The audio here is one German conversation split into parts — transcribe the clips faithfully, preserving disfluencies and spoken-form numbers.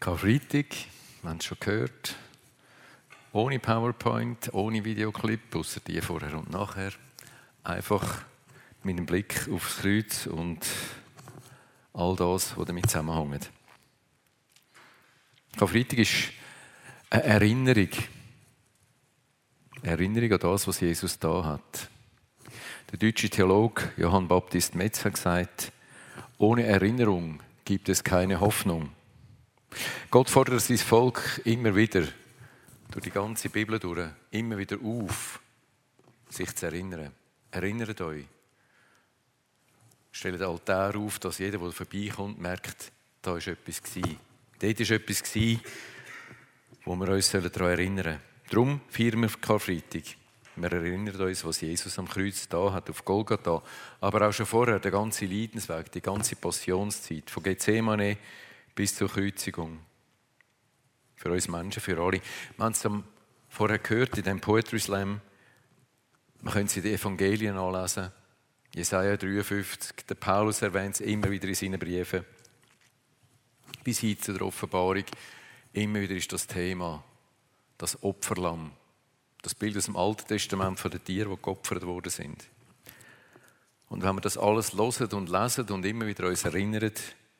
Karfreitag, wir haben es schon gehört, ohne PowerPoint, ohne Videoclip, außer die vorher und nachher. Einfach mit einem Blick aufs Kreuz und all das, was damit zusammenhängt. Karfreitag ist eine Erinnerung. Eine Erinnerung an das, was Jesus da hat. Der deutsche Theologe Johann Baptist Metz hat gesagt, ohne Erinnerung gibt es keine Hoffnung. Gott fordert sein Volk immer wieder, durch die ganze Bibel durch, immer wieder auf, sich zu erinnern. Erinnert euch. Stellt den Altar auf, dass jeder, der vorbeikommt, merkt, da war etwas gewesen. Dort war etwas gewesen, wo wir uns daran erinnern sollen. Darum feiern wir Karfreitag. Wir erinnern uns, was Jesus am Kreuz da hat, auf Golgatha. Aber auch schon vorher, der ganze Leidensweg, die ganze Passionszeit, von Gethsemane bis zur Kreuzigung. Für uns Menschen, für alle. Wir haben es vorher gehört in dem Poetry Slam. Man können sie die Evangelien anlesen. Jesaja dreiundfünfzig, der Paulus erwähnt es immer wieder in seinen Briefen. Bis hin zu der Offenbarung. Immer wieder ist das Thema, das Opferlamm. Das Bild aus dem Alten Testament von den Tieren, die geopfert worden sind. Und wenn wir das alles hören und lesen und immer wieder uns erinnern,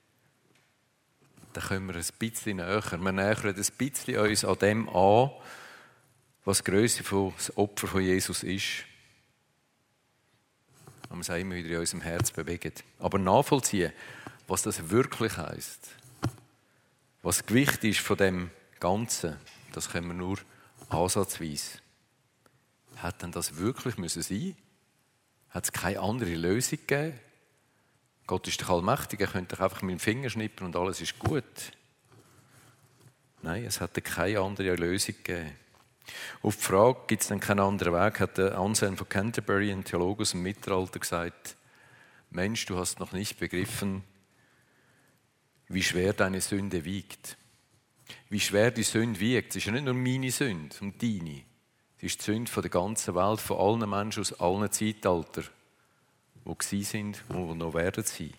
dann kommen wir ein bisschen näher. Wir nähern ein bisschen uns an dem an, was die Grösse des Opfers von Jesus ist. Und wir es immer wieder in unserem Herz bewegen. Aber nachvollziehen, was das wirklich heisst, was das Gewicht ist von dem Ganzen, das können wir nur ansatzweise. Hat denn das wirklich müssen sein? Hat es keine andere Lösung gegeben? Gott ist doch allmächtig, er könnte doch einfach mit dem Finger schnippen und alles ist gut. Nein, es hat keine andere Lösung gegeben. Auf die Frage, gibt es denn keinen anderen Weg, hat der Anselm von Canterbury, ein Theologe aus dem Mittelalter, gesagt, Mensch, du hast noch nicht begriffen, wie schwer deine Sünde wiegt. Wie schwer die Sünde wiegt. Es ist ja nicht nur meine Sünde und deine. Es ist die Sünde von der ganzen Welt, von allen Menschen aus allen Zeitaltern, die gewesen sind und die noch werden sein.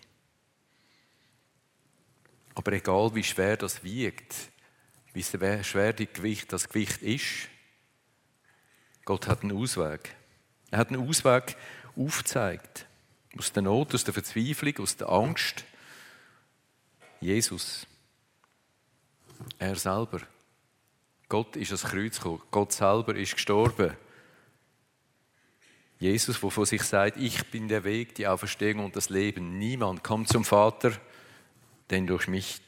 Aber egal, wie schwer das wiegt, wie schwer das Gewicht, das Gewicht ist, Gott hat einen Ausweg. Er hat einen Ausweg aufgezeigt. Aus der Not, aus der Verzweiflung, aus der Angst. Jesus. Er selber. Gott ist ans Kreuz gekommen. Gott selber ist gestorben. Jesus, der von sich sagt, ich bin der Weg, die Auferstehung und das Leben. Niemand kommt zum Vater, denn durch mich.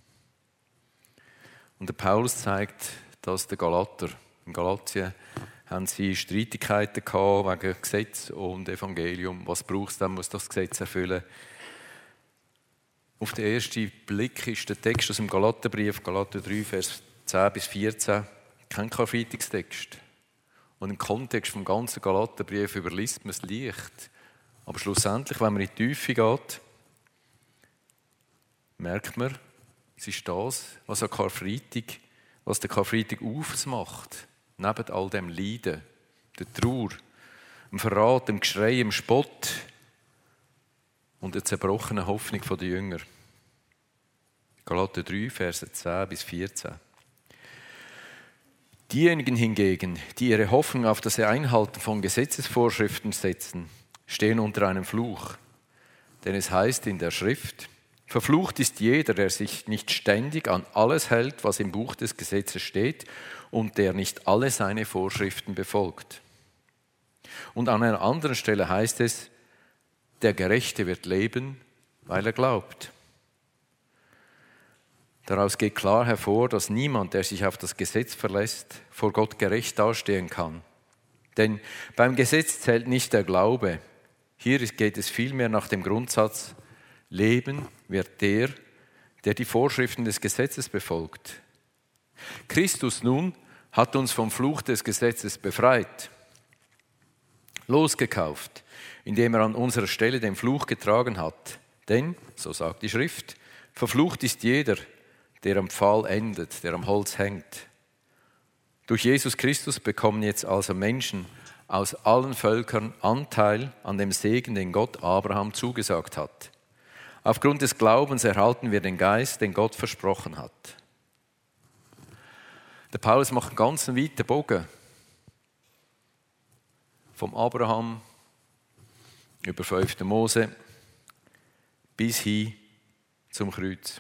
Und der Paulus zeigt das den Galater. In Galatien haben sie Streitigkeiten gehabt wegen Gesetz und Evangelium. Was braucht es dann, muss das Gesetz erfüllen? Auf den ersten Blick ist der Text aus dem Galaterbrief, Galater drei, Vers zehn bis vierzehn, kein Karfreitagstext. Und im Kontext vom ganzen Galaterbrief überliest man es leicht. Aber schlussendlich, wenn man in die Tiefe geht, merkt man, es ist das, was an Karfreitag, was der Karfreitag ausmacht. Neben all dem Leiden, der Trauer, dem Verrat, dem Geschrei, dem Spott und der zerbrochenen Hoffnung der Jünger. Galater drei, Verse zehn bis vierzehn. Diejenigen hingegen, die ihre Hoffnung auf das Einhalten von Gesetzesvorschriften setzen, stehen unter einem Fluch. Denn es heißt in der Schrift, verflucht ist jeder, der sich nicht ständig an alles hält, was im Buch des Gesetzes steht und der nicht alle seine Vorschriften befolgt. Und an einer anderen Stelle heißt es, der Gerechte wird leben, weil er glaubt. Daraus geht klar hervor, dass niemand, der sich auf das Gesetz verlässt, vor Gott gerecht dastehen kann. Denn beim Gesetz zählt nicht der Glaube. Hier geht es vielmehr nach dem Grundsatz, Leben wird der, der die Vorschriften des Gesetzes befolgt. Christus nun hat uns vom Fluch des Gesetzes befreit, losgekauft, indem er an unserer Stelle den Fluch getragen hat. Denn, so sagt die Schrift, verflucht ist jeder, der am Pfahl endet, der am Holz hängt. Durch Jesus Christus bekommen jetzt also Menschen aus allen Völkern Anteil an dem Segen, den Gott Abraham zugesagt hat. Aufgrund des Glaubens erhalten wir den Geist, den Gott versprochen hat. Der Paulus macht einen ganz weiten Bogen. Vom Abraham über fünften Mose bis hin zum Kreuz.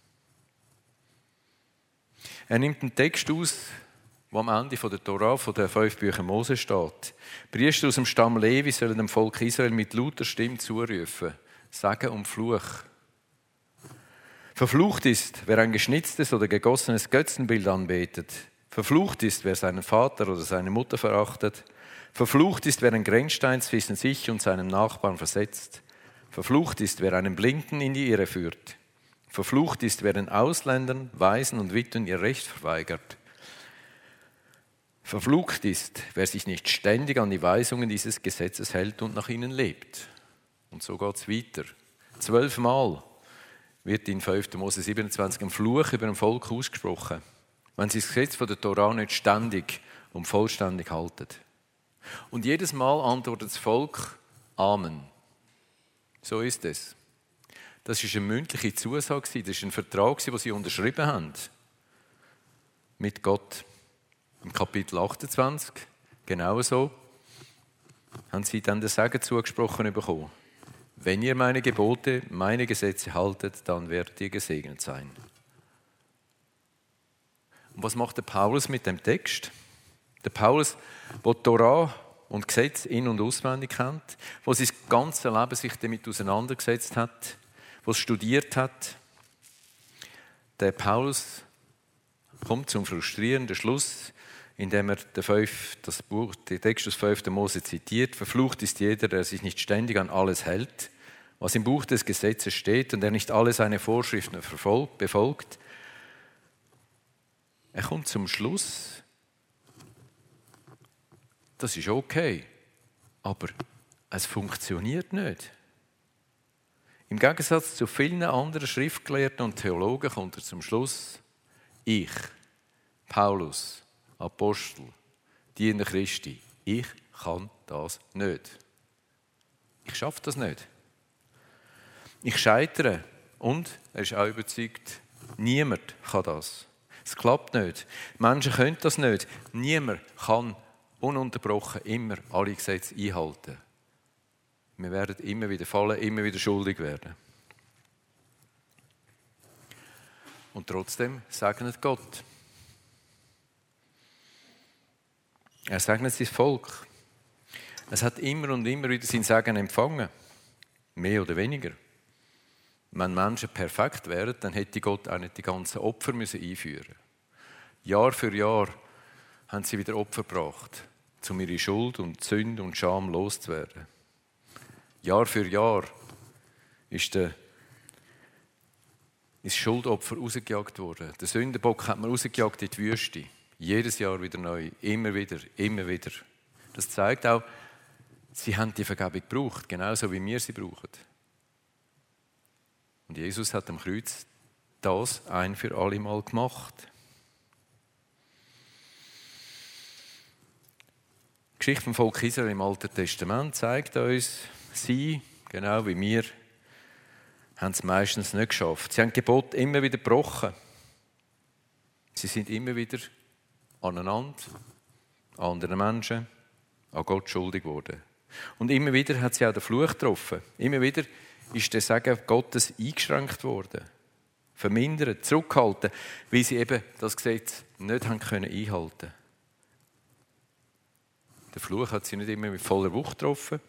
Er nimmt einen Text aus, der am Ende der Tora, von den fünf Büchern Mose steht. Priester aus dem Stamm Levi sollen dem Volk Israel mit lauter Stimme zurufen, Segen und Fluch. Verflucht ist, wer ein geschnitztes oder gegossenes Götzenbild anbetet. Verflucht ist, wer seinen Vater oder seine Mutter verachtet. Verflucht ist, wer ein Grenzstein zwischen sich und seinem Nachbarn versetzt. Verflucht ist, wer einen Blinden in die Irre führt. Verflucht ist, wer den Ausländern, Waisen und Witwen ihr Recht verweigert. Verflucht ist, wer sich nicht ständig an die Weisungen dieses Gesetzes hält und nach ihnen lebt. Und so geht es weiter. Zwölfmal wird in fünften Mose siebenundzwanzig ein Fluch über ein Volk ausgesprochen, wenn sie das Gesetz von der Tora nicht ständig und vollständig halten. Und jedes Mal antwortet das Volk Amen. So ist es. Das war eine mündliche Zusage, das war ein Vertrag, den sie unterschrieben haben mit Gott. Im Kapitel achtundzwanzig, genau so, haben sie dann den Segen zugesprochen bekommen. Wenn ihr meine Gebote, meine Gesetze haltet, dann werdet ihr gesegnet sein. Und was macht der Paulus mit dem Text? Der Paulus, der die Torah und Gesetz in- und auswendig kennt, der sein ganzes Leben sich damit auseinandergesetzt hat, der es studiert hat. Der Paulus kommt zum frustrierenden Schluss, indem er den, fünf, das Buch, den Text aus fünften Mose zitiert. Verflucht ist jeder, der sich nicht ständig an alles hält, was im Buch des Gesetzes steht und der nicht alle seine Vorschriften verfolgt, befolgt. Er kommt zum Schluss, das ist okay, aber es funktioniert nicht. Im Gegensatz zu vielen anderen Schriftgelehrten und Theologen kommt er zum Schluss, ich, Paulus, Apostel, Diener Christi, ich kann das nicht. Ich schaffe das nicht. Ich scheitere und er ist auch überzeugt, niemand kann das. Es klappt nicht. Menschen können das nicht. Niemand kann ununterbrochen immer alle Gesetze einhalten. Wir werden immer wieder fallen, immer wieder schuldig werden. Und trotzdem segnet Gott. Er segnet sein Volk. Es hat immer und immer wieder sein Segen empfangen. Mehr oder weniger. Wenn Menschen perfekt wären, dann hätte Gott auch nicht die ganzen Opfer müssen einführen. Jahr für Jahr haben sie wieder Opfer gebracht, um ihre Schuld und Sünde und Scham loszuwerden. Jahr für Jahr ist der ist Schuldopfer rausgejagt worden. Der Sündenbock hat man rausgejagt in die Wüste. Jedes Jahr wieder neu, immer wieder, immer wieder. Das zeigt auch, sie haben die Vergebung gebraucht, genauso wie wir sie brauchen. Und Jesus hat am Kreuz das ein für alle Mal gemacht. Die Geschichte vom Volk Israel im Alten Testament zeigt uns, sie, genau wie wir, haben es meistens nicht geschafft. Sie haben Gebot immer wieder gebrochen. Sie sind immer wieder aneinander, an anderen Menschen, an Gott schuldig geworden. Und immer wieder hat sie auch den Fluch getroffen. Immer wieder ist der Segen Gottes eingeschränkt worden, vermindert, zurückgehalten, weil sie eben das Gesetz nicht haben können einhalten. Der Fluch hat sie nicht immer mit voller Wucht getroffen,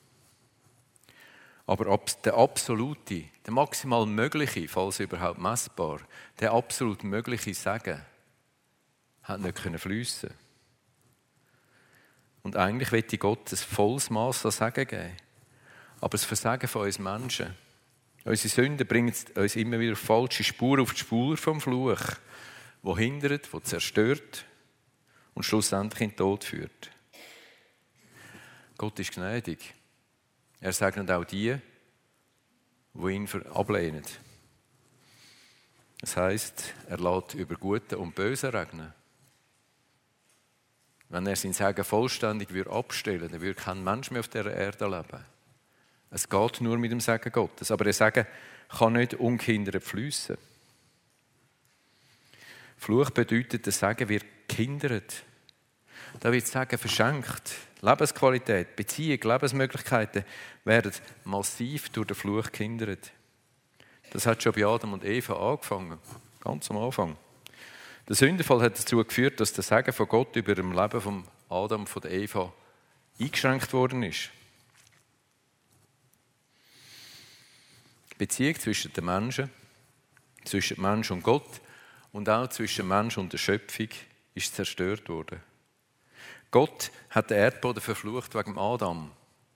aber der absolute, der maximal mögliche, falls überhaupt messbar, der absolut mögliche Segen hat nicht fliessen können. Und eigentlich möchte Gott ein volles Maß an Segen geben. Aber das Versagen von uns Menschen, unsere Sünden bringen uns immer wieder falsche Spur auf die Spur vom Fluch, wo hindert, wo zerstört und schlussendlich in den Tod führt. Gott ist gnädig. Er segnet auch die, die ihn ablehnen. Das heisst, er lässt über Gute und Böse regnen. Wenn er sein Segen vollständig abstellen würde, dann würde kein Mensch mehr auf dieser Erde leben. Es geht nur mit dem Segen Gottes. Aber der Segen kann nicht ungehindert fliessen. Fluch bedeutet, das Sagen wird gehindert. Da wird Sagen verschenkt. Lebensqualität, Beziehung, Lebensmöglichkeiten werden massiv durch den Fluch gehindert. Das hat schon bei Adam und Eva angefangen, ganz am Anfang. Der Sündenfall hat dazu geführt, dass das Segen von Gott über dem Leben von Adam und von der Eva eingeschränkt worden ist. Die Beziehung zwischen den Menschen, zwischen Mensch und Gott und auch zwischen Mensch und der Schöpfung ist zerstört worden. Gott hat den Erdboden verflucht wegen Adam.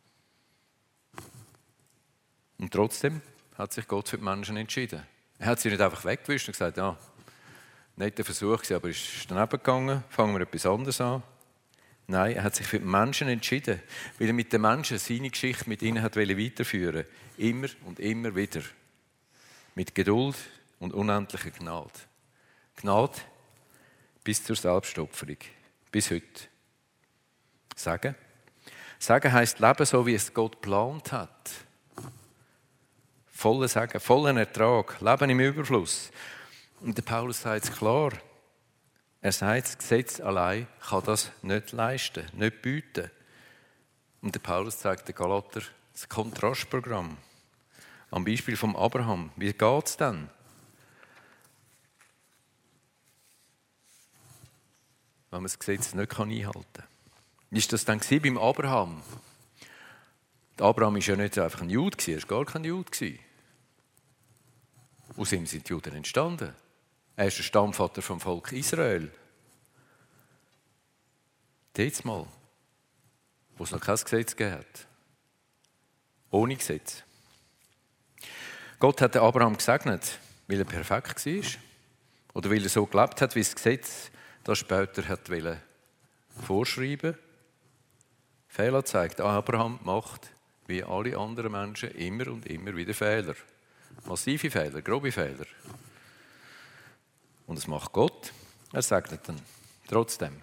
Und trotzdem hat sich Gott für die Menschen entschieden. Er hat sie nicht einfach weggewischt und gesagt, ja, nicht der Versuch, aber es ist daneben gegangen, fangen wir etwas anderes an. Nein, er hat sich für die Menschen entschieden, weil er mit den Menschen seine Geschichte mit ihnen hat weiterführen wollte. Immer und immer wieder. Mit Geduld und unendlicher Gnade. Gnade bis zur Selbstopferung. Bis heute. Sagen. Sagen heisst leben, so wie es Gott geplant hat. Vollen Sagen, vollen Ertrag, Leben im Überfluss. Und der Paulus sagt es klar. Er sagt, das Gesetz allein kann das nicht leisten, nicht bieten. Und der Paulus zeigt den Galater das Kontrastprogramm. Am Beispiel von Abraham. Wie geht es denn? Wenn man das Gesetz nicht einhalten kann. Wie war das dann beim Abraham? Der Abraham war ja nicht einfach ein Jude, er war gar kein Jude. Aus ihm sind die Juden entstanden. Er ist der Stammvater vom Volk Israel. Jetzt mal, wo es noch kein Gesetz gegeben hat. Ohne Gesetz. Gott hat Abraham gesegnet, weil er perfekt war. Oder weil er so gelebt hat, wie das Gesetz das später hat vorschreiben wollte. Fehler zeigt, Abraham macht, wie alle anderen Menschen, immer und immer wieder Fehler. Massive Fehler, grobe Fehler. Und das macht Gott. Er segnet dann. Trotzdem.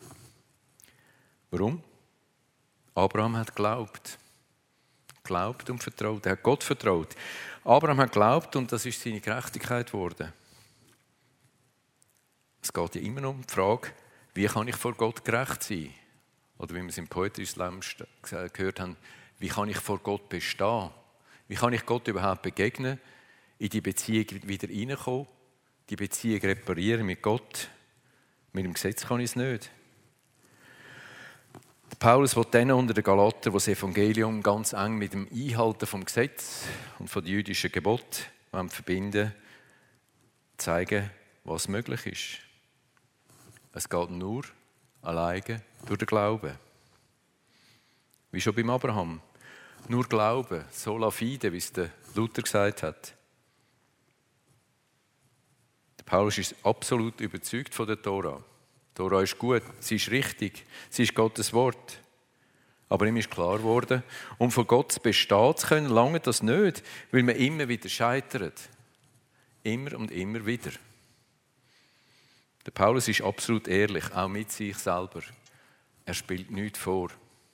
Warum? Abraham hat geglaubt. Glaubt und vertraut. Er hat Gott vertraut. Abraham hat geglaubt und das ist seine Gerechtigkeit geworden. Es geht ja immer noch um die Frage, wie kann ich vor Gott gerecht sein? Oder wie wir es im Poetry Slam gehört haben, wie kann ich vor Gott bestehen? Wie kann ich Gott überhaupt begegnen? In die Beziehung wieder reinkommen? Die Beziehung reparieren mit Gott? Mit dem Gesetz kann ich es nicht. Der Paulus will denen unter den Galatern, die das Evangelium ganz eng mit dem Einhalten vom Gesetz und von den jüdischen Geboten verbinden, zeigen, was möglich ist. Es geht nur alleine durch den Glauben. Wie schon beim Abraham. Nur Glauben, sola fide, wie es der Luther gesagt hat. Der Paulus ist absolut überzeugt von der Tora. Die Tora ist gut, sie ist richtig, sie ist Gottes Wort. Aber ihm ist klar geworden, um von Gott bestehen zu können, lange das nicht, weil man immer wieder scheitert. Immer und immer wieder. Der Paulus ist absolut ehrlich, auch mit sich selber. Er spielt nichts vor.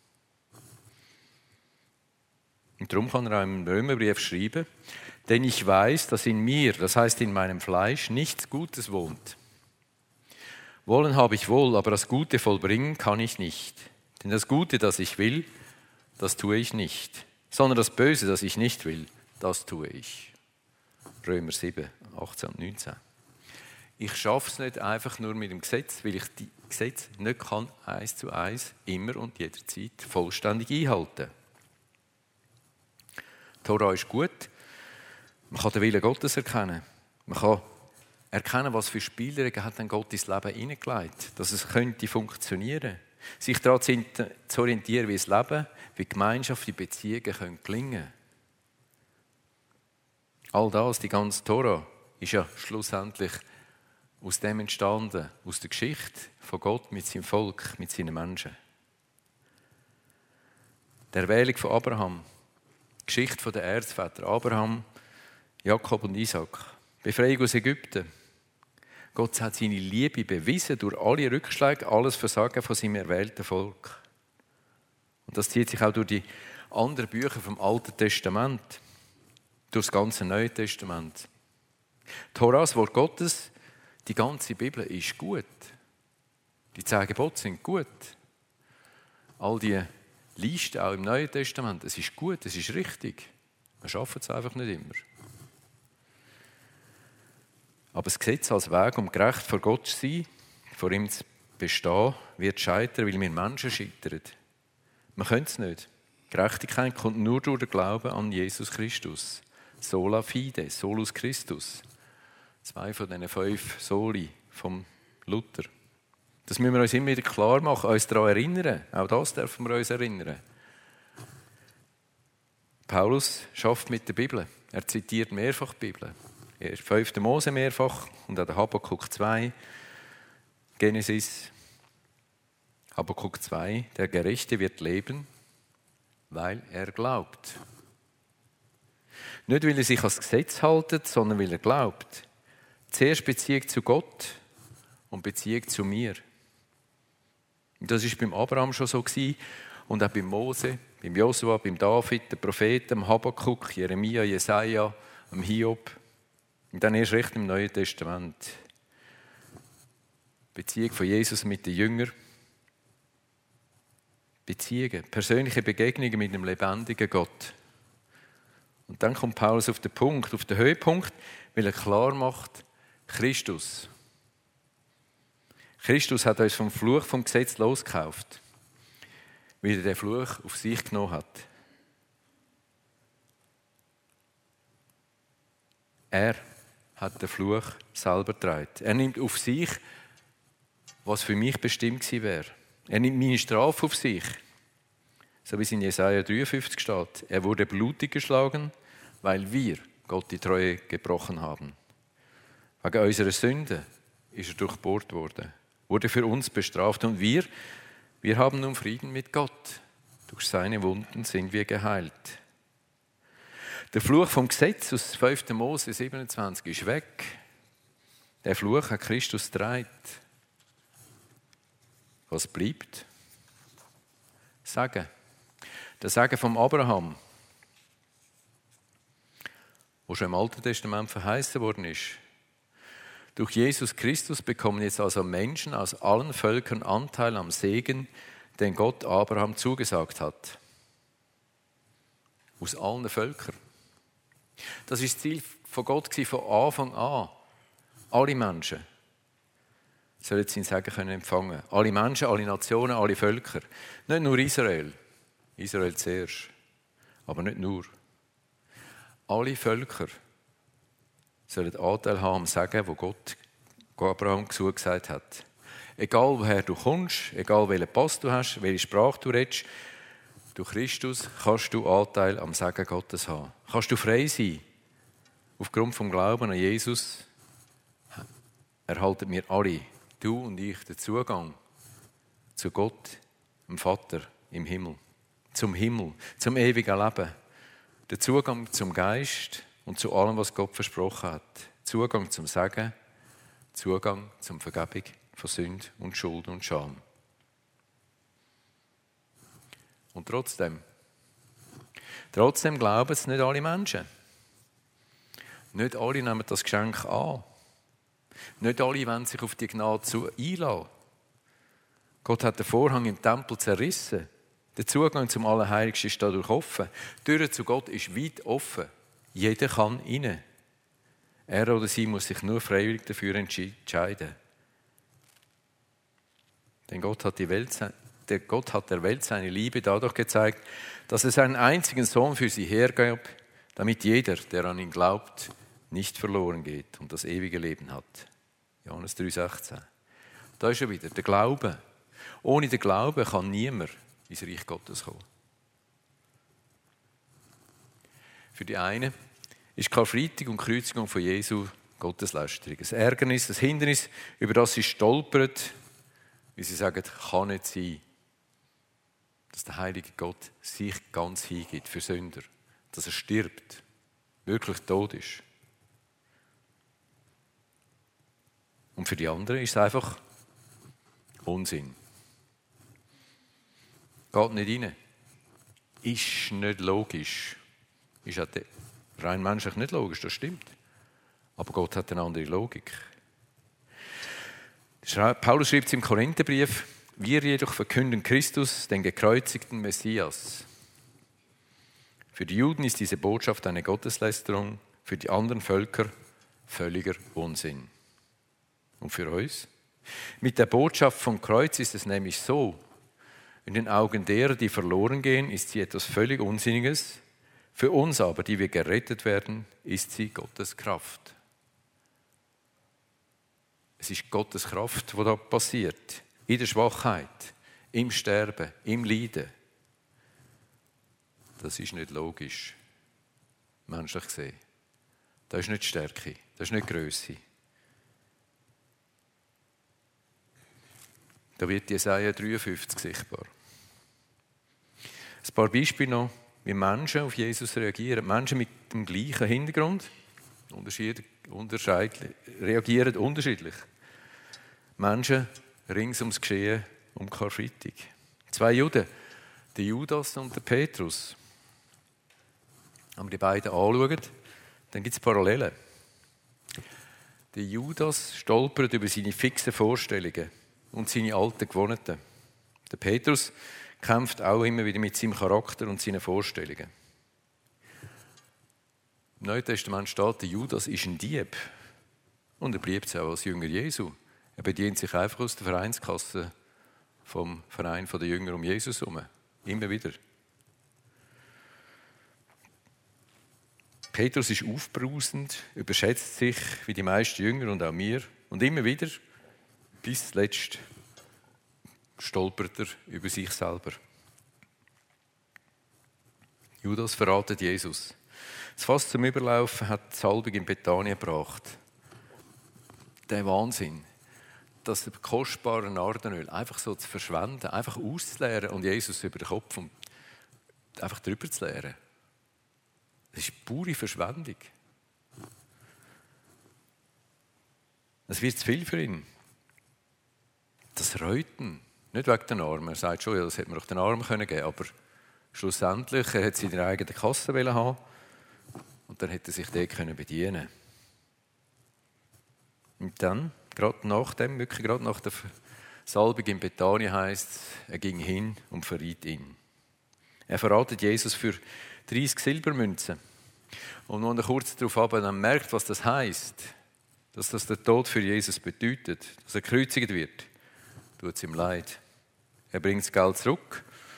Und darum kann er auch im Römerbrief schreiben, denn ich weiß, dass in mir, das heißt in meinem Fleisch, nichts Gutes wohnt. Wollen habe ich wohl, aber das Gute vollbringen kann ich nicht. Denn das Gute, das ich will, das tue ich nicht. Sondern das Böse, das ich nicht will, das tue ich. Römer sieben, achtzehn und neunzehn. Ich schaffe es nicht einfach nur mit dem Gesetz, weil ich die Gesetze nicht kann, eins zu eins, immer und jederzeit vollständig einhalten. Die Tora ist gut. Man kann den Willen Gottes erkennen. Man kann erkennen, was für Spielregeln hat denn Gott ins Leben hineingelegt, dass es könnte funktionieren. Sich daran zu orientieren, wie das Leben, wie Gemeinschaft, die Beziehungen können gelingen. All das, die ganze Tora, ist ja schlussendlich aus dem entstanden, aus der Geschichte von Gott mit seinem Volk, mit seinen Menschen. Die Erwählung von Abraham, die Geschichte der Erzväter Abraham, Jakob und Isaac, Befreiung aus Ägypten. Gott hat seine Liebe bewiesen durch alle Rückschläge, alles Versagen von seinem erwählten Volk. Und das zieht sich auch durch die anderen Bücher vom Alten Testament, durch das ganze Neue Testament. Die Tora, das Wort Gottes, Die ganze Bibel ist gut. Die zehn Gebote sind gut. All die Listen auch im Neuen Testament, es ist gut, es ist richtig. Wir schaffen es einfach nicht immer. Aber das Gesetz als Weg, um gerecht vor Gott zu sein, vor ihm zu bestehen, wird scheitern, weil wir Menschen scheitern. Wir können es nicht. Gerechtigkeit kommt nur durch den Glauben an Jesus Christus. Sola fide, solus Christus. Zwei von diesen fünf Soli vom Luther. Das müssen wir uns immer wieder klar machen, uns daran erinnern. Auch das dürfen wir uns erinnern. Paulus schafft mit der Bibel. Er zitiert mehrfach die Bibel. Er fünfte Mose mehrfach und auch der Habakkuk zwei, Genesis. Habakkuk zwei, der Gerechte wird leben, weil er glaubt. Nicht, weil er sich ans Gesetz hält, sondern weil er glaubt. Zuerst Beziehung zu Gott und Beziehung zu mir. Und das war beim Abraham schon so und auch beim Mose, beim Josua, beim David, den Propheten, dem Habakkuk, Jeremia, Jesaja, dem Hiob. Und dann erst recht im Neuen Testament. Beziehung von Jesus mit den Jüngern. Beziehungen, persönliche Begegnungen mit dem lebendigen Gott. Und dann kommt Paulus auf den Punkt, auf den Höhepunkt, weil er klar macht, Christus. Christus hat uns vom Fluch vom Gesetz losgekauft, weil er den Fluch auf sich genommen hat. Er hat den Fluch selber getragen. Er nimmt auf sich, was für mich bestimmt gewesen wäre. Er nimmt meine Strafe auf sich. So wie es in Jesaja dreiundfünfzig steht. Er wurde blutig geschlagen, weil wir Gott die Treue gebrochen haben. Wegen unserer Sünde ist er durchbohrt worden, wurde für uns bestraft und wir, wir haben nun Frieden mit Gott. Durch seine Wunden sind wir geheilt. Der Fluch vom Gesetz aus fünfte Mose siebenundzwanzig ist weg. Der Fluch hat Christus getragen. Was bleibt? Sagen. Der Sagen vom Abraham, wo schon im Alten Testament verheißen worden ist. Durch Jesus Christus bekommen jetzt also Menschen aus allen Völkern Anteil am Segen, den Gott Abraham zugesagt hat. Aus allen Völkern. Das ist das Ziel von Gott von Anfang an. Alle Menschen sollen sein Segen können empfangen. Alle Menschen, alle Nationen, alle Völker. Nicht nur Israel. Israel zuerst. Aber nicht nur. Alle Völker sollen Anteil haben am Segen, wo Gott Abraham zugesagt hat. Egal woher du kommst, egal welchen Pass du hast, welche Sprache du redest, durch Christus kannst du Anteil am Segen Gottes haben. Kannst du frei sein. Aufgrund vom Glauben an Jesus erhalten wir alle, du und ich, den Zugang zu Gott, dem Vater im Himmel. Zum Himmel, zum ewigen Leben. Der Zugang zum Geist und zu allem, was Gott versprochen hat. Zugang zum Segen, Zugang zum Vergebung von Sünde und Schuld und Scham. Und trotzdem, trotzdem glauben es nicht alle Menschen. Nicht alle nehmen das Geschenk an. Nicht alle wollen sich auf die Gnade einlassen. Gott hat den Vorhang im Tempel zerrissen. Der Zugang zum Allerheiligsten ist dadurch offen. Die Tür zu Gott ist weit offen. Jeder kann rein. Er oder sie muss sich nur freiwillig dafür entscheiden. Denn Gott hat, die Welt, der Gott hat der Welt seine Liebe dadurch gezeigt, dass er seinen einzigen Sohn für sie hergab, damit jeder, der an ihn glaubt, nicht verloren geht und das ewige Leben hat. Johannes drei sechzehn. Da ist schon wieder der Glaube. Ohne den Glauben kann niemand ins Reich Gottes kommen. Für die einen ist Karfreitag und Kreuzigung von Jesu Gotteslästerung. Ein Ärgernis, ein Hindernis, über das sie stolpern, wie sie sagen, kann nicht sein, dass der heilige Gott sich ganz hingibt für Sünder. Dass er stirbt, wirklich tot ist. Und für die anderen ist es einfach Unsinn. Geht nicht rein. Ist nicht logisch. Ist auch rein menschlich nicht logisch, das stimmt. Aber Gott hat eine andere Logik. Paulus schreibt es im Korintherbrief: Wir jedoch verkünden Christus, den gekreuzigten Messias. Für die Juden ist diese Botschaft eine Gotteslästerung, für die anderen Völker völliger Unsinn. Und für uns? Mit der Botschaft vom Kreuz ist es nämlich so: In den Augen derer, die verloren gehen, ist sie etwas völlig Unsinniges. Für uns aber, die wir gerettet werden, ist sie Gottes Kraft. Es ist Gottes Kraft, die da passiert. In der Schwachheit, im Sterben, im Leiden. Das ist nicht logisch, menschlich gesehen. Das ist nicht Stärke, das ist nicht Grösse. Da wird Jesaja dreiundfünfzig sichtbar. Ein paar Beispiele noch, wie Menschen auf Jesus reagieren. Menschen mit dem gleichen Hintergrund unterschiedlich, reagieren unterschiedlich. Menschen rings ums Geschehen um Karfreitag. Zwei Juden, der Judas und der Petrus. Wenn wir die beiden anschauen, dann gibt es Parallelen. Der Judas stolpert über seine fixen Vorstellungen und seine alten Gewohnheiten. Der Petrus kämpft auch immer wieder mit seinem Charakter und seinen Vorstellungen. Im Neuen Testament steht, der Judas ist ein Dieb. Und er bleibt es auch als Jünger Jesu. Er bedient sich einfach aus der Vereinskasse vom Verein der Jünger um Jesus herum. Immer wieder. Petrus ist aufbrausend, überschätzt sich wie die meisten Jünger und auch wir. Und immer wieder, bis zuletzt, stolpert er über sich selber. Judas verratet Jesus. Das Fass zum Überlaufen hat die Salbung in Bethanien gebracht. Der Wahnsinn, das kostbare Nardenöl einfach so zu verschwenden, einfach auszuleeren und Jesus über den Kopf und einfach drüber zu leeren. Das ist pure Verschwendung. Es wird zu viel für ihn. Das Reuten, nicht wegen den Armen. Er sagt schon, ja, das hätte man auch den Armen geben können, aber schlussendlich, er hat seine eigene Kasse haben und dann hätte er sich dort bedienen können. Und dann, gerade nach dem, wirklich gerade nach der Salbung in Bethanien heisst es, er ging hin und verriet ihn. Er verratet Jesus für dreißig Silbermünzen. Und wenn er kurz darauf aber dann merkt, was das heisst, dass das der Tod für Jesus bedeutet, dass er gekreuzigt wird, tut es ihm leid. Er bringt das Geld zurück.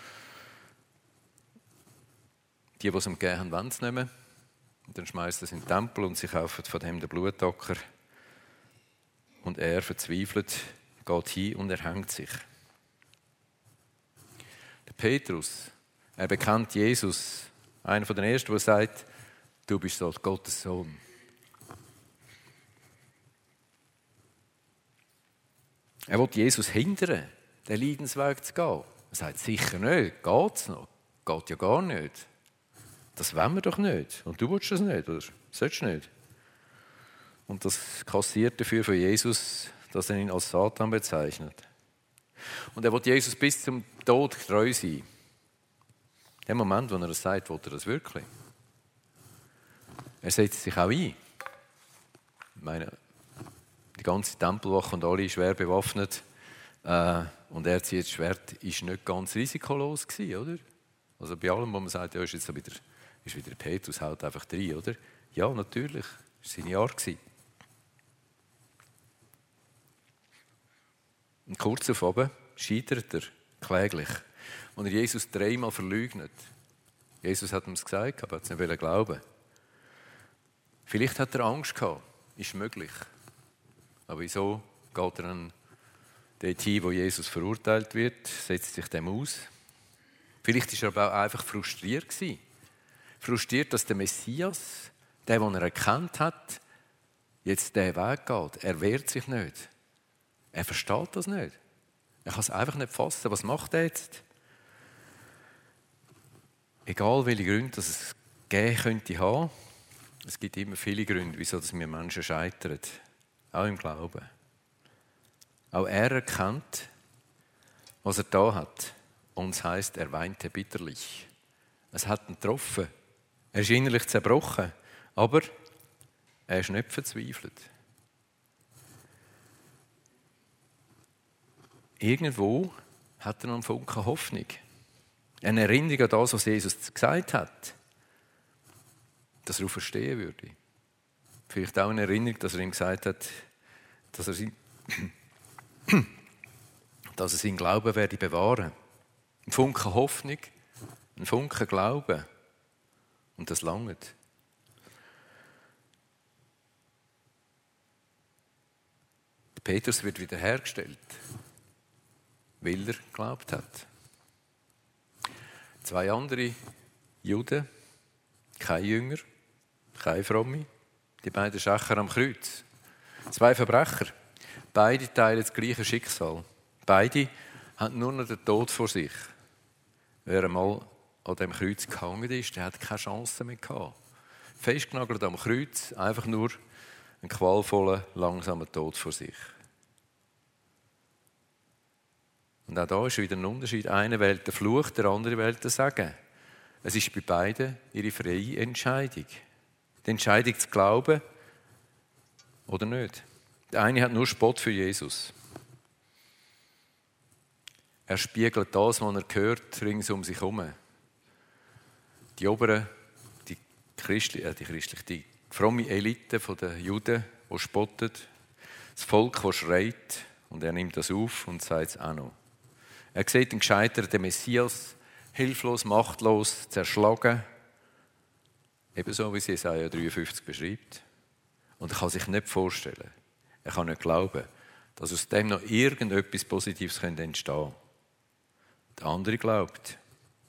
Die, die es ihm gegeben haben, wollen es nehmen. Und dann schmeißt er es in den Tempel und sie kaufen von dem den Blutacker. Und er, verzweifelt, geht hin und er hängt sich. Der Petrus, er bekennt Jesus, einer von den Ersten, der sagt, du bist dort Gottes Sohn. Er will Jesus hindern, den Leidensweg zu gehen. Er sagt, sicher nicht, geht es noch? Geht ja gar nicht. Das wollen wir doch nicht. Und du willst das nicht, oder? Sollst du nicht. Und das kassiert dafür von Jesus, dass er ihn als Satan bezeichnet. Und er will Jesus bis zum Tod treu sein. Im Moment, wo er das sagt, will er das wirklich. Er setzt sich auch ein. Ich meine, die ganze Tempelwache und alle schwer bewaffnet. Äh, und er zieht das Schwert, ist nicht ganz risikolos gewesen, oder? Also bei allem, wo man sagt, ja, ist jetzt wieder, ist wieder Petrus, haut einfach rein, oder? Ja, natürlich. Das war seine Art gewesen. Und kurz auf oben scheitert er kläglich. Und er Jesus dreimal verleugnet. Jesus hat ihm es gesagt, aber er hat es nicht glauben. Vielleicht hat er Angst gehabt. Ist möglich. Aber wieso geht er dann dorthin, wo Jesus verurteilt wird, setzt sich dem aus? Vielleicht war er aber auch einfach frustriert gewesen. Frustriert, dass der Messias, der, den er erkannt hat, jetzt diesen Weg geht. Er wehrt sich nicht. Er versteht das nicht. Er kann es einfach nicht fassen. Was macht er jetzt? Egal welche Gründe dass es geben könnte haben, es gibt immer viele Gründe, wieso wir Menschen scheitern. Auch im Glauben. Auch er erkennt, was er da hat. Und es heisst, er weinte bitterlich. Es hat ihn getroffen. Er ist innerlich zerbrochen. Aber er ist nicht verzweifelt. irgendwo hat er noch einen Funken Hoffnung. Eine Erinnerung an das, was Jesus gesagt hat, dass er auferstehen würde. Vielleicht auch eine Erinnerung, dass er ihm gesagt hat, dass er, sein, dass er seinen Glauben werde bewahren. Ein Funken Hoffnung, ein Funken Glauben. Und das langt. Petrus wird wiederhergestellt, weil er geglaubt hat. Zwei andere Juden, kein Jünger, kein Fromme, die beiden Schächer am Kreuz. Zwei Verbrecher, beide teilen das gleiche Schicksal. Beide haben nur noch den Tod vor sich. Wer einmal an dem Kreuz gehangen ist, der hat keine Chance mehr gehabt. Festgenagelt am Kreuz, einfach nur einen qualvollen, langsamen Tod vor sich. Und auch da ist wieder ein Unterschied. Einer wählt den Fluch, der andere wählt den Segen. Es ist bei beiden ihre freie Entscheidung. Die Entscheidung zu glauben oder nicht. Der eine hat nur Spott für Jesus. Er spiegelt das, was er hört, rings um sich herum. Die oberen, die christliche, äh, die christliche, die fromme Elite der Juden, die spottet, das Volk, das schreit, und er nimmt das auf und sagt es auch noch. Er sieht den gescheiterten Messias, hilflos, machtlos, zerschlagen, ebenso wie es Jesaja dreiundfünfzig beschreibt. Und er kann sich nicht vorstellen, er kann nicht glauben, dass aus dem noch irgendetwas Positives entstehen könnte. Der andere glaubt.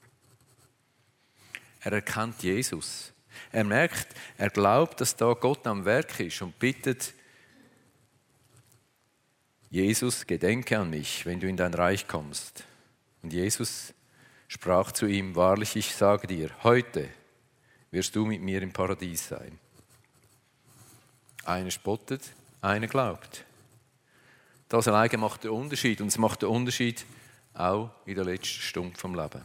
Er erkennt Jesus. Er merkt, er glaubt, dass da Gott am Werk ist und bittet, Jesus, gedenke an mich, wenn du in dein Reich kommst. Und Jesus sprach zu ihm, wahrlich, ich sage dir, heute wirst du mit mir im Paradies sein. Einer spottet, einer glaubt. Das alleine macht den Unterschied. Und es macht den Unterschied auch in der letzten Stunde vom Leben.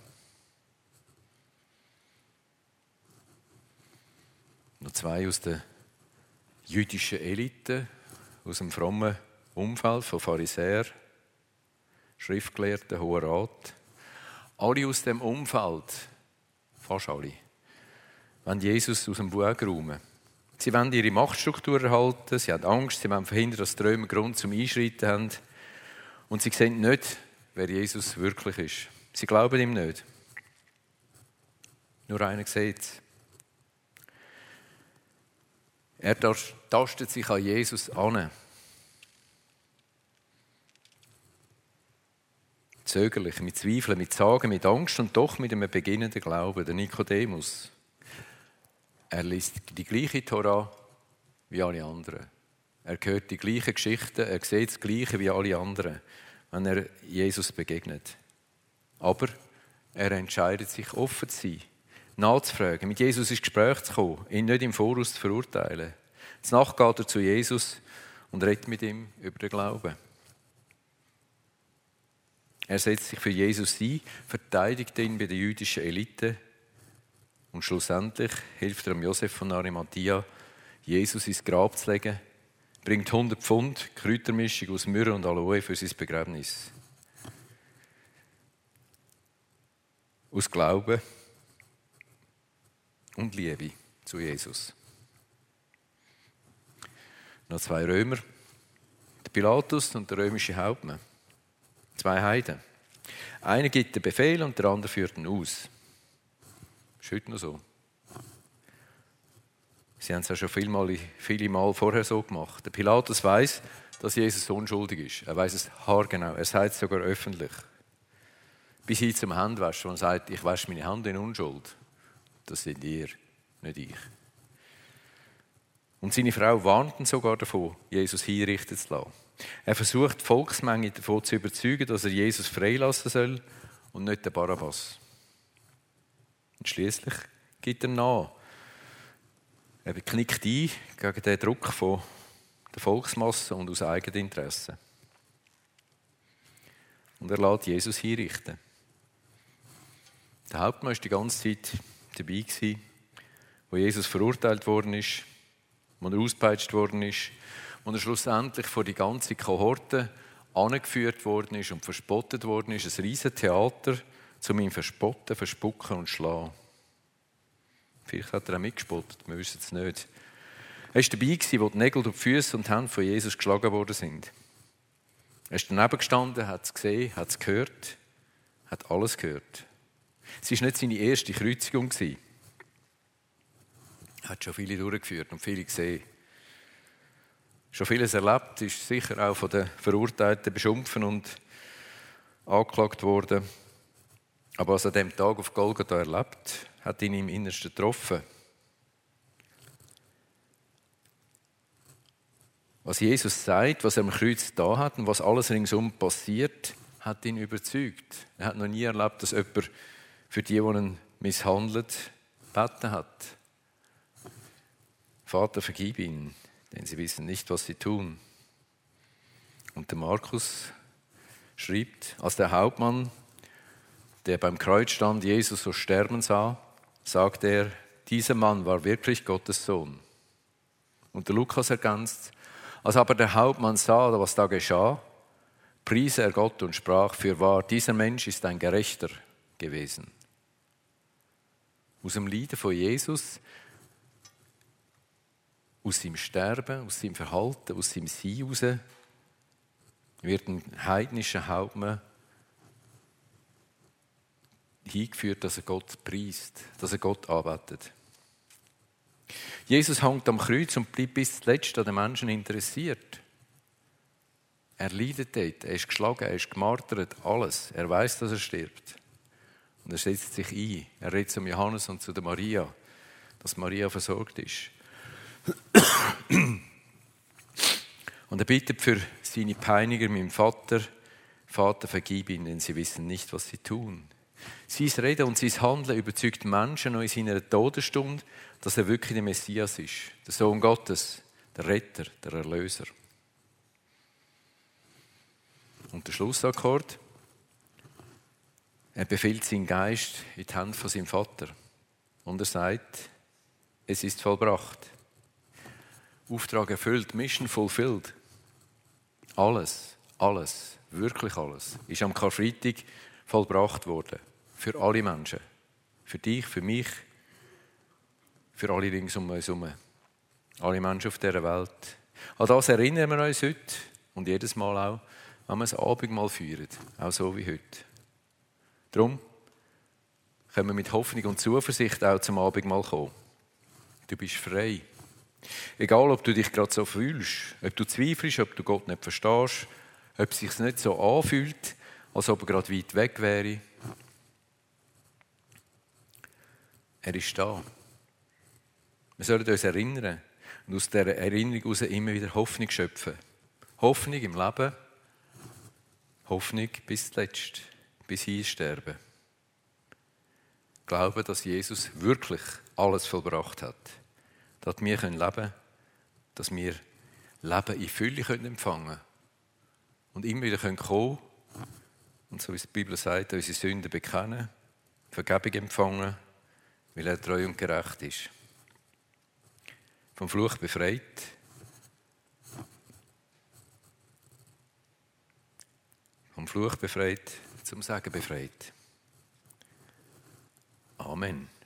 Noch zwei aus der jüdischen Elite, aus dem frommen Umfeld von Pharisäern, Schriftgelehrten, Hohen Rat. Alle aus dem Umfeld, fast alle, wollen Jesus aus dem Weg räumen. Sie wollen ihre Machtstruktur erhalten, sie haben Angst, sie wollen verhindern, dass die Römer Grund zum Einschreiten haben. Und sie sehen nicht, wer Jesus wirklich ist. Sie glauben ihm nicht. Nur einer sieht es. Er tastet sich an Jesus an. Zögerlich, mit Zweifeln, mit Sagen, mit Angst und doch mit einem beginnenden Glauben. Der Nikodemus. Er liest die gleiche Tora wie alle anderen. Er hört die gleichen Geschichten, er sieht das Gleiche wie alle anderen, wenn er Jesus begegnet. Aber er entscheidet sich, offen zu sein, nachzufragen, mit Jesus ins Gespräch zu kommen, ihn nicht im Voraus zu verurteilen. Danach geht er zu Jesus und redet mit ihm über den Glauben. Er setzt sich für Jesus ein, verteidigt ihn bei der jüdischen Elite und schlussendlich hilft er Josef von Arimathia, Jesus ins Grab zu legen, bringt hundert Pfund Kräutermischung aus Myrrhe und Aloe für sein Begräbnis. Aus Glauben und Liebe zu Jesus. Noch zwei Römer, der Pilatus und der römische Hauptmann. Zwei Heiden. Einer gibt den Befehl und der andere führt ihn aus. Das ist heute noch so. Sie haben es ja schon viele Mal, viele Mal vorher so gemacht. Der Pilatus weiss, dass Jesus unschuldig ist. Er weiss es haargenau. Er sagt es sogar öffentlich. Bis hin zum Handwaschen, wo er sagt, ich wasche meine Hand in Unschuld. Das sind ihr, nicht ich. Und seine Frau warnt ihn sogar davon, Jesus hinrichten zu lassen. Er versucht, die Volksmenge davon zu überzeugen, dass er Jesus freilassen soll und nicht den Barabbas. Und schliesslich gibt er nach. Er knickt ein gegen den Druck von der Volksmasse und aus Eigeninteresse. Und er lässt Jesus hinrichten. Der Hauptmann war die ganze Zeit dabei, wo Jesus verurteilt worden ist, wo er ausgepeitscht worden ist, und er schlussendlich vor die ganze Kohorte angeführt worden ist und verspottet worden ist. Ein riesen Theater, um ihn verspotten, verspucken und schlagen. Vielleicht hat er auch mitgespottet, wir wissen es nicht. Er war dabei, wo die Nägel durch die Füße und die Hände von Jesus geschlagen worden sind. Er ist daneben gestanden, hat es gesehen, hat es gehört, hat alles gehört. Es war nicht seine erste Kreuzigung. Er hat schon viele durchgeführt und viele gesehen. Schon vieles erlebt, ist sicher auch von den Verurteilten beschimpft und angeklagt worden. Aber was er an diesem Tag auf Golgatha erlebt, hat ihn im Innersten getroffen. Was Jesus sagt, was er am Kreuz da hat und was alles ringsum passiert, hat ihn überzeugt. Er hat noch nie erlebt, dass jemand für die, die ihn misshandelt, gebeten hat. Vater, vergib ihnen, denn sie wissen nicht, was sie tun. Und der Markus schreibt, als der Hauptmann, der beim Kreuz stand, Jesus so sterben sah, sagte er, dieser Mann war wirklich Gottes Sohn. Und der Lukas ergänzt, als aber der Hauptmann sah, was da geschah, pries er Gott und sprach, fürwahr, dieser Mensch ist ein Gerechter gewesen. Aus dem Leiden von Jesus, aus seinem Sterben, aus seinem Verhalten, aus seinem Sein heraus, wird ein heidnischer Hauptmann hingeführt, dass er Gott preist, dass er Gott anbetet. Jesus hängt am Kreuz und bleibt bis zuletzt an den Menschen interessiert. Er leidet dort, er ist geschlagen, er ist gemartert, alles. Er weiß, dass er stirbt. Und er setzt sich ein. Er redet zum Johannes und zu der Maria, dass Maria versorgt ist. Und er bittet für seine Peiniger, meinem Vater, Vater, vergib ihnen, denn sie wissen nicht, was sie tun. Sein Reden und sein Handeln überzeugt Menschen noch in seiner Todesstunde, dass er wirklich der Messias ist, der Sohn Gottes, der Retter, der Erlöser. Und der Schlussakkord, er befiehlt seinen Geist in die Hände von seinem Vater. Und er sagt, es ist vollbracht. Auftrag erfüllt, Mission fulfilled. Alles, alles, wirklich alles, ist am Karfreitag vollbracht worden. Für alle Menschen. Für dich, für mich, für alle rings um uns herum. Alle Menschen auf dieser Welt. An das erinnern wir uns heute und jedes Mal auch, wenn wir das Abendmahl feiern. Auch so wie heute. Darum können wir mit Hoffnung und Zuversicht auch zum Abendmahl kommen. Du bist frei. Egal, ob du dich gerade so fühlst, ob du zweifelst, ob du Gott nicht verstehst, ob es sich nicht so anfühlt, als ob er gerade weit weg wäre. Er ist da. Wir sollen uns erinnern und aus dieser Erinnerung heraus immer wieder Hoffnung schöpfen. Hoffnung im Leben, Hoffnung bis zuletzt, bis hin sterben. Glauben, dass Jesus wirklich alles vollbracht hat. Dass wir leben können, dass wir Leben in Fülle empfangen können und immer wieder kommen können und so wie die Bibel sagt, unsere Sünden bekennen, Vergebung empfangen, weil er treu und gerecht ist. Vom Fluch befreit. Vom Fluch befreit, zum Sagen befreit. Amen.